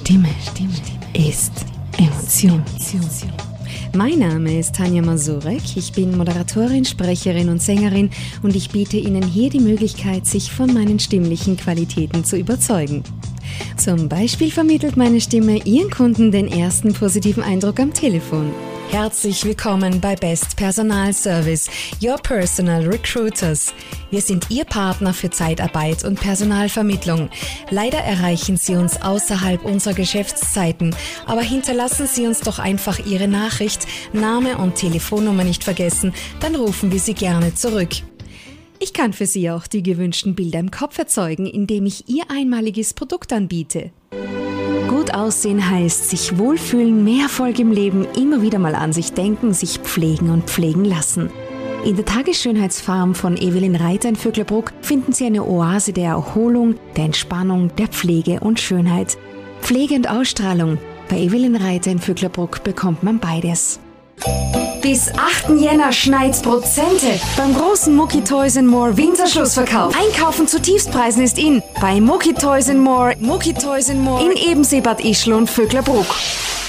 Stimme ist Emotion. Mein Name ist Tanja Masurek, ich bin Moderatorin, Sprecherin und Sängerin und ich biete Ihnen hier die Möglichkeit, sich von meinen stimmlichen Qualitäten zu überzeugen. Zum Beispiel vermittelt meine Stimme Ihren Kunden den ersten positiven Eindruck am Telefon. Herzlich willkommen bei Best Personalservice, Your Personal Recruiters. Wir sind Ihr Partner für Zeitarbeit und Personalvermittlung. Leider erreichen Sie uns außerhalb unserer Geschäftszeiten, aber hinterlassen Sie uns doch einfach Ihre Nachricht, Name und Telefonnummer nicht vergessen, dann rufen wir Sie gerne zurück. Ich kann für Sie auch die gewünschten Bilder im Kopf erzeugen, indem ich Ihr einmaliges Produkt anbiete. Gut aussehen heißt sich wohlfühlen, mehr Erfolg im Leben, immer wieder mal an sich denken, sich pflegen und pflegen lassen. In der Tagesschönheitsfarm von Evelyn Reiter in Vöcklerbruck finden Sie eine Oase der Erholung, der Entspannung, der Pflege und Schönheit. Pflege und Ausstrahlung. Bei Evelyn Reiter in Vöcklerbruck bekommt man beides. Bis 8. Jänner schneit's Prozente beim großen Mucki Toys More Winterschlussverkauf. Einkaufen zu Tiefstpreisen ist in bei Mucki Toys More in Ebensee, Bad Ischl und Vöcklerbruck.